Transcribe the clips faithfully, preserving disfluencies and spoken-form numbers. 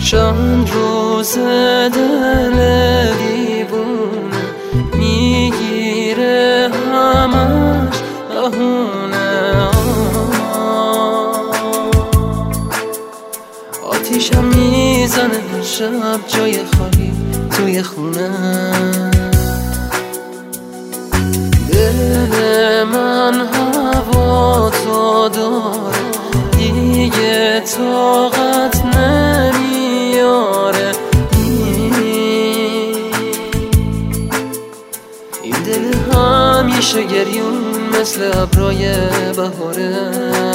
چند روز دل دیوونه میگیره همش بهونه، آتیشم میزنه شب جای خالی توی خونه. دل من هوا تو داره دیگه طاقت نمیاره، این دل همیشه گریون مثل ابرای بهاره.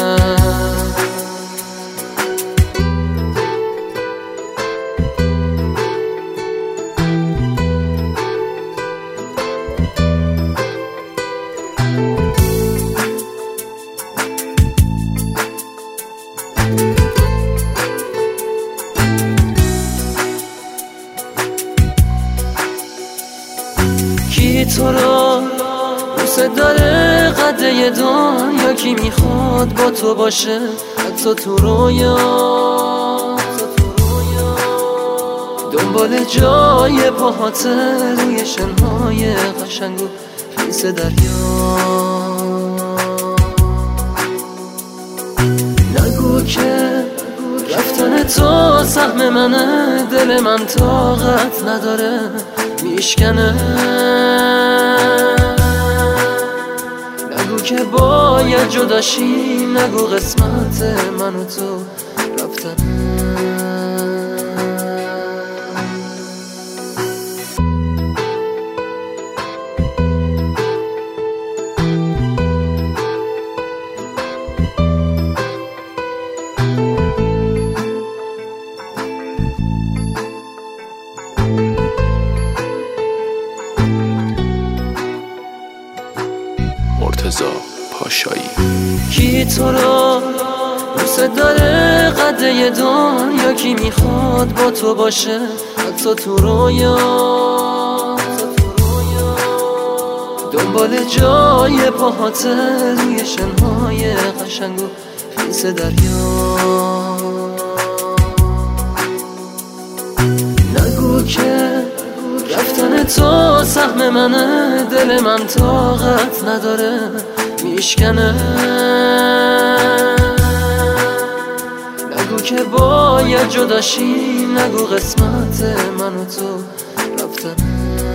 کی تو رو دوست داره قده دنیا، کی میخواد با تو باشه حتی تو رویا، دنبال جای پاهاته روی شنهای قشنگ و خیس دریا. نگو که رفتن تو سهم منه، دل من طاقت نداره میشکنه. نگو که باید جداشی، نگو قسمت من و تو رفتنه. مرتضی پاشایی. کی تو رو دوست داره قده دنیا، کی میخواد با تو باشه حتی تو رویا، دنبال جای پاهاته روی شنهای قشنگ و خیس دریا. نگو که رفتن تو سهم منه، دل من طاقت نداره میشکنه. نگو که باید جداشی، نگو قسمت من و تو رفتنه.